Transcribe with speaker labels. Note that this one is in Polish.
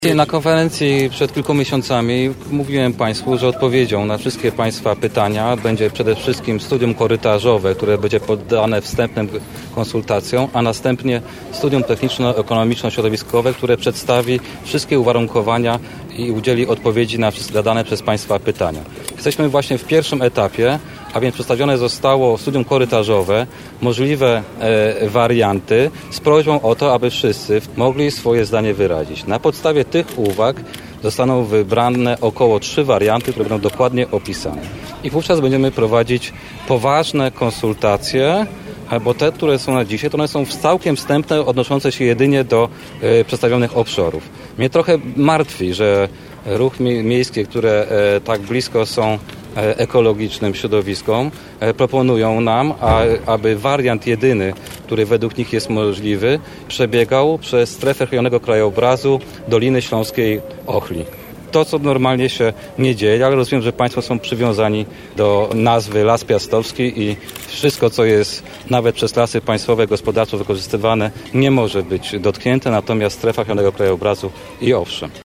Speaker 1: Na konferencji przed kilku miesiącami mówiłem Państwu, że odpowiedzią na wszystkie Państwa pytania będzie przede wszystkim studium korytarzowe, które będzie poddane wstępnym konsultacjom, a następnie studium techniczno-ekonomiczno-środowiskowe, które przedstawi wszystkie uwarunkowania i udzieli odpowiedzi na zadane przez Państwa pytania. Jesteśmy właśnie w pierwszym etapie, a więc przedstawione zostało studium korytarzowe, możliwe warianty z prośbą o to, aby wszyscy mogli swoje zdanie wyrazić. Na podstawie tych uwag zostaną wybrane około 3 warianty, które będą dokładnie opisane. I wówczas będziemy prowadzić poważne konsultacje, bo te, które są na dzisiaj, to one są całkiem wstępne, odnoszące się jedynie do przedstawionych obszarów. Mnie trochę martwi, że ruchy miejskie, które tak blisko są ekologicznym środowiskom, proponują nam, aby wariant jedyny, który według nich jest możliwy, przebiegał przez strefę chronionego krajobrazu Doliny Śląskiej Ochli. To, co normalnie się nie dzieje, ale rozumiem, że Państwo są przywiązani do nazwy Las Piastowski i wszystko, co jest nawet przez Lasy Państwowe gospodarczo wykorzystywane, nie może być dotknięte, natomiast strefa chronionego krajobrazu i owszem.